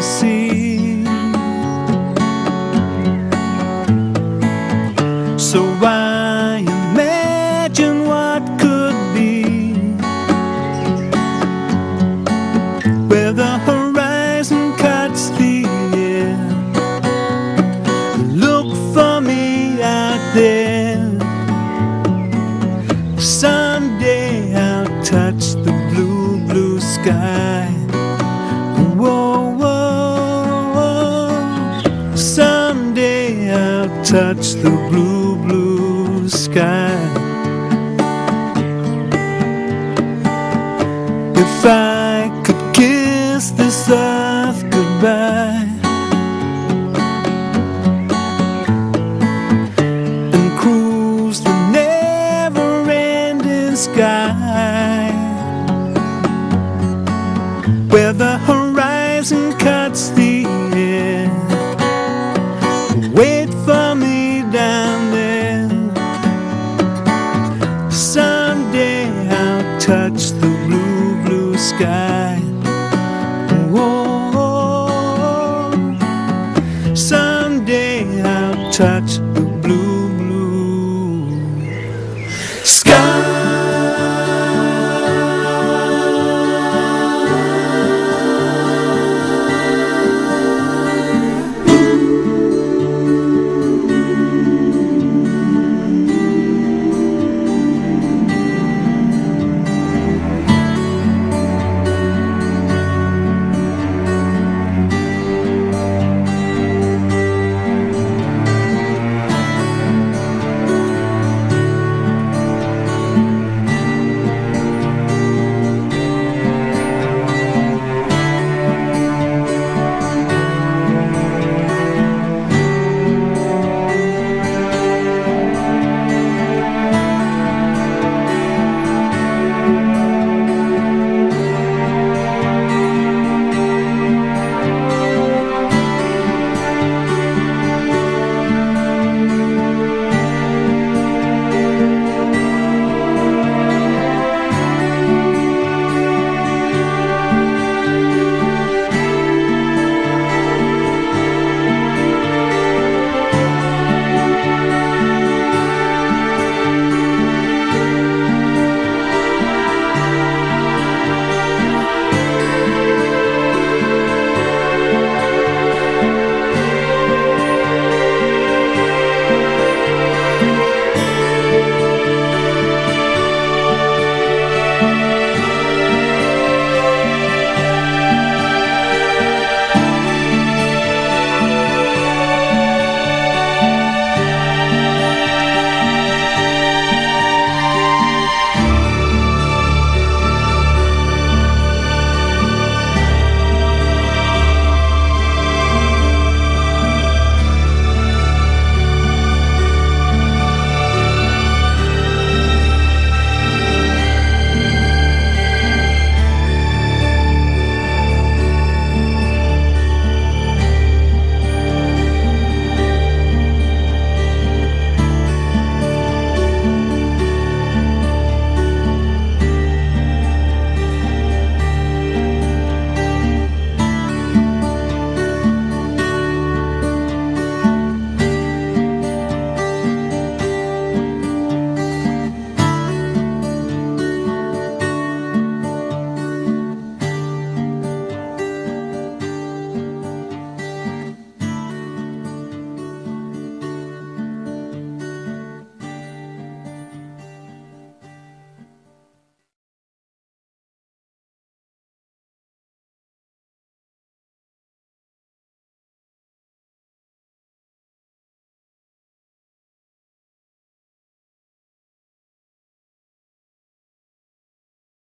sea. So I imagine what could be, where the horizon cuts the air. Look for me out there. Someday I'll touch the blue, blue sky. Whoa, whoa, whoa. Someday I'll touch the blue, blue sky. If I could kiss this earth goodbye and cruise the never-ending sky, where the horizon cuts the